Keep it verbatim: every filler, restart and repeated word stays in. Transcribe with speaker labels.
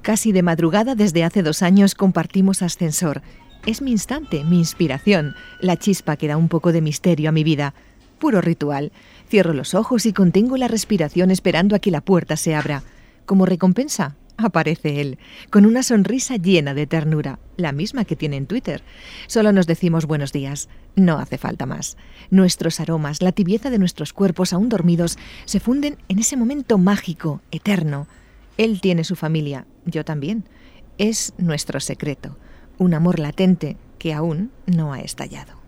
Speaker 1: Casi de madrugada desde hace dos años compartimos ascensor. Es mi instante, mi inspiración, la chispa que da un poco de misterio a mi vida. Puro ritual. Cierro los ojos y contengo la respiración esperando a que la puerta se abra. Como recompensa, aparece él, con una sonrisa llena de ternura, la misma que tiene en Twitter. Solo nos decimos buenos días. No hace falta más. Nuestros aromas, la tibieza de nuestros cuerpos aún dormidos, se funden en ese momento mágico, eterno. Él tiene su familia, yo también. Es nuestro secreto, un amor latente que aún no ha estallado.